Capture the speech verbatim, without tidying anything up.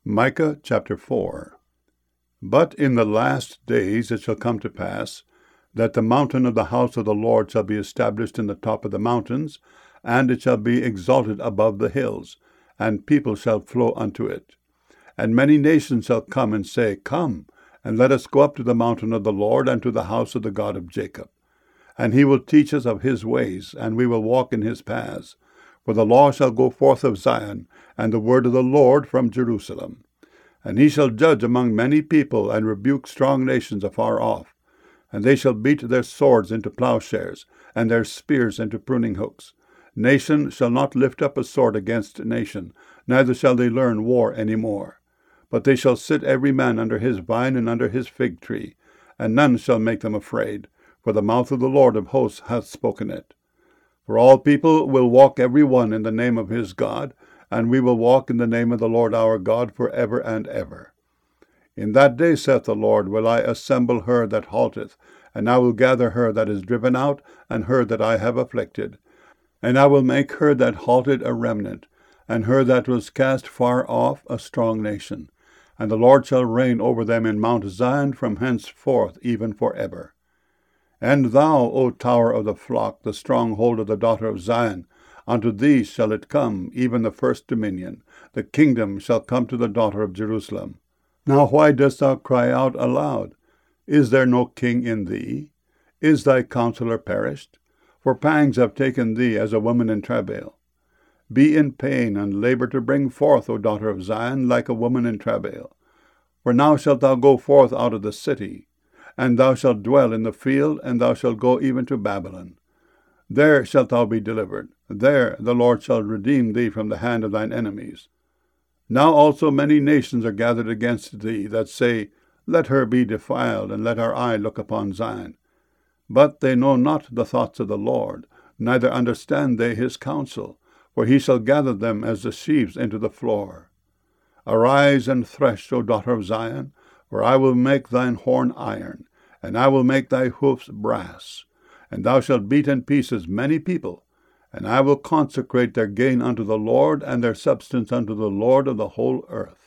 Micah chapter four. But in the last days it shall come to pass, that the mountain of the house of the Lord shall be established in the top of the mountains, and it shall be exalted above the hills, and people shall flow unto it. And many nations shall come and say, Come, and let us go up to the mountain of the Lord, and to the house of the God of Jacob. And he will teach us of his ways, and we will walk in his paths. For the law shall go forth of Zion, and the word of the Lord from Jerusalem. And he shall judge among many people, and rebuke strong nations afar off. And they shall beat their swords into plowshares, and their spears into pruning hooks. Nation shall not lift up a sword against nation, neither shall they learn war any more. But they shall sit every man under his vine and under his fig tree, and none shall make them afraid, for the mouth of the Lord of hosts hath spoken it. For all people will walk every one in the name of his God, and we will walk in the name of the Lord our God for ever and ever. In that day, saith the Lord, will I assemble her that halteth, and I will gather her that is driven out, and her that I have afflicted. And I will make her that halted a remnant, and her that was cast far off a strong nation. And the Lord shall reign over them in Mount Zion from henceforth even for ever. And thou, O tower of the flock, the stronghold of the daughter of Zion, unto thee shall it come, even the first dominion. The kingdom shall come to the daughter of Jerusalem. Now why dost thou cry out aloud? Is there no king in thee? Is thy counselor perished? For pangs have taken thee as a woman in travail. Be in pain, and labor to bring forth, O daughter of Zion, like a woman in travail. For now shalt thou go forth out of the city, and thou shalt dwell in the field, and thou shalt go even to Babylon. There shalt thou be delivered. There the Lord shall redeem thee from the hand of thine enemies. Now also many nations are gathered against thee, that say, Let her be defiled, and let our eye look upon Zion. But they know not the thoughts of the Lord, neither understand they his counsel, for he shall gather them as the sheaves into the floor. Arise and thresh, O daughter of Zion, for I will make thine horn iron, and I will make thy hoofs brass. And thou shalt beat in pieces many people, and I will consecrate their gain unto the Lord, and their substance unto the Lord of the whole earth.